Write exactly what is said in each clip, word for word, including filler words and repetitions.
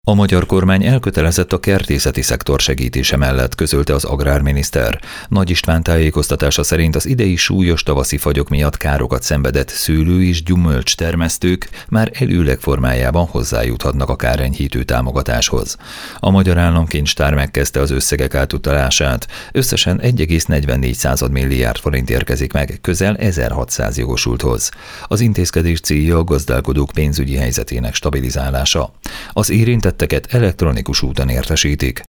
A magyar kormány elkötelezett a kertészeti szektor segítése mellett, közölte az agrárminiszter. Nagy István tájékoztatása szerint az idei súlyos tavaszi fagyok miatt károkat szenvedett szőlő- és gyümölcs termesztők már előleg formájában hozzájuthatnak a kárenyhítő támogatáshoz. A Magyar Államkincstár megkezdte az összegek átutalását. Összesen egy egész negyvennégy milliárd forint érkezik meg közel ezerhatszáz jogosulthoz. Az intézkedés célja a gazdálkodók pénzügyi helyzetének stabilizálása. Az érintetteket elektronikus úton értesítik.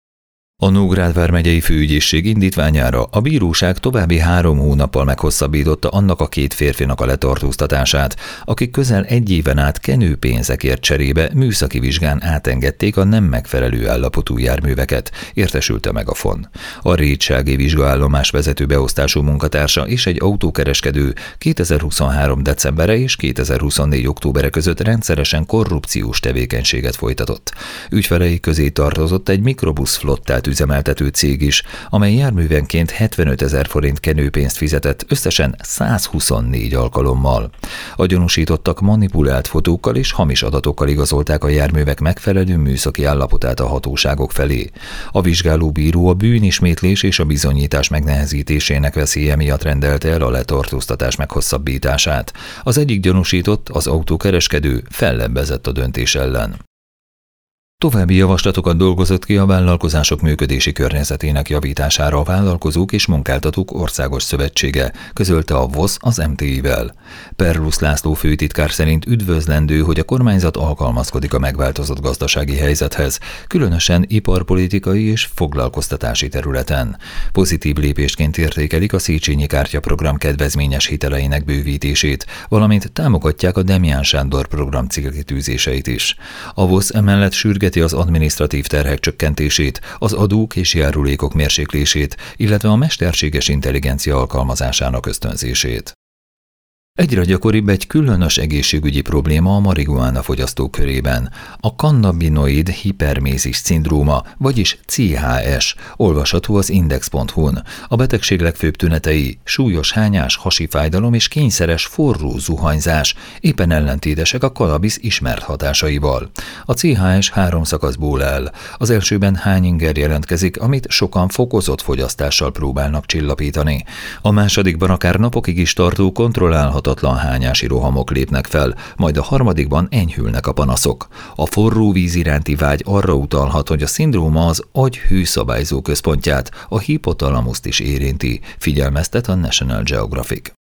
A Nógrád vármegyei főügyészség indítványára a bíróság további három hónappal meghosszabbította annak a két férfinak a letartóztatását, akik közel egy éven át kenőpénzekért cserébe műszaki vizsgán átengedték a nem megfelelő állapotú járműveket, értesült a Megafon. A Rétsági vizsgaállomás vezető beosztású munkatársa és egy autókereskedő kétezer-huszonhárom decembere és kétezer-huszonnégy októbere között rendszeresen korrupciós tevékenységet folytatott. Ügyfelei közé tartozott egy mikrobusz flottát üzemeltető cég is, amely járművenként hetvenötezer forint kenőpénzt fizetett összesen százhuszonnégy alkalommal. A gyanúsítottak manipulált fotókkal és hamis adatokkal igazolták a járművek megfelelő műszaki állapotát a hatóságok felé. A vizsgálóbíró a bűnismétlés és a bizonyítás megnehezítésének veszélye miatt rendelte el a letartóztatás meghosszabbítását. Az egyik gyanúsított, az autókereskedő fellebbezett a döntés ellen. További javaslatokat dolgozott ki a vállalkozások működési környezetének javítására a Vállalkozók és Munkáltatók Országos Szövetsége, közölte a vé o szé az em té i-vel. Perlusz László főtitkár szerint üdvözlendő, hogy a kormányzat alkalmazkodik a megváltozott gazdasági helyzethez, különösen iparpolitikai és foglalkoztatási területen. Pozitív lépésként értékelik a Széchenyi kártyaprogram kedvezményes hiteleinek bővítését, valamint támogatják a Demján Sándor program célkitűzéseit is. A vé o szé emellett sürget az adminisztratív terhek csökkentését, az adók és járulékok mérséklését, illetve a mesterséges intelligencia alkalmazásának ösztönzését. Egyre gyakoribb egy különös egészségügyi probléma a marihuána fogyasztók körében, a kannabinoid hipermézis szindróma, vagyis cé há es, olvasható az index pont hu-n. A betegség legfőbb tünetei súlyos hányás, hasi fájdalom és kényszeres forró zuhanyzás, éppen ellentétesek a kannabisz ismert hatásaival. A cé há es három szakaszból áll. Az elsőben hányinger jelentkezik, amit sokan fokozott fogyasztással próbálnak csillapítani. A másodikban akár napokig is tartó kontrollálhatatlan hányási rohamok lépnek fel, majd a harmadikban enyhülnek a panaszok. A forró víz iránti vágy arra utalhat, hogy a szindróma az agy hőszabályzó központját, a hipotalamuszt is érinti, figyelmeztet a National Geographic.